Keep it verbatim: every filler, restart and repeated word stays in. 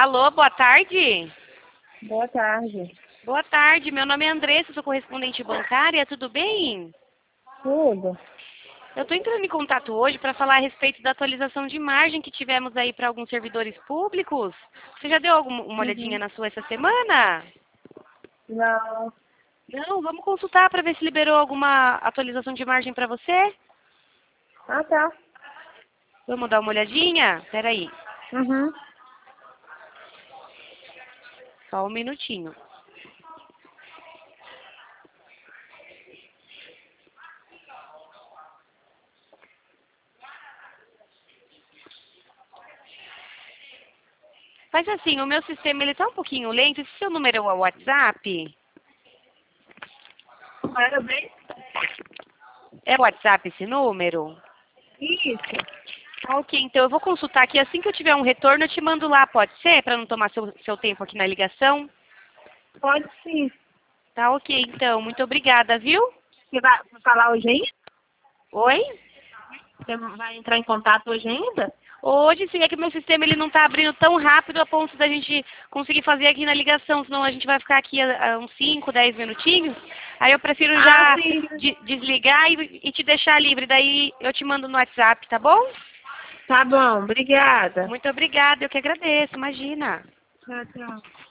Alô, boa tarde. Boa tarde. Boa tarde, meu nome é Andressa, sou correspondente bancária, tudo bem? Tudo? Eu estou entrando em contato hoje para falar a respeito da atualização de margem que tivemos aí para alguns servidores públicos. Você já deu alguma uma olhadinha Uhum. na sua essa semana? Não. Não, vamos consultar para ver se liberou alguma atualização de margem para você? Ah, tá. Vamos dar uma olhadinha? Espera aí, Uhum. só um minutinho. Mas assim, o meu sistema ele tá um pouquinho lento. Esse seu número é o WhatsApp? Parabéns. É o WhatsApp esse número? Isso. Ah, ok, então eu vou consultar aqui. Assim que eu tiver um retorno, eu te mando lá, pode ser? Para não tomar seu, seu tempo aqui na ligação? Pode sim. Tá ok, então. Muito obrigada, viu? Você vai falar hoje ainda? Oi? Você vai entrar em contato hoje ainda? Hoje sim, é que meu sistema ele não está abrindo tão rápido a ponto da gente conseguir fazer aqui na ligação, senão a gente vai ficar aqui a, a uns cinco, dez minutinhos. Aí eu prefiro Ah, já sim. de- desligar e, e te deixar livre. Daí eu te mando no WhatsApp, tá bom? Tá bom. Obrigada. Muito obrigada, eu que agradeço, imagina. Tchau, tchau.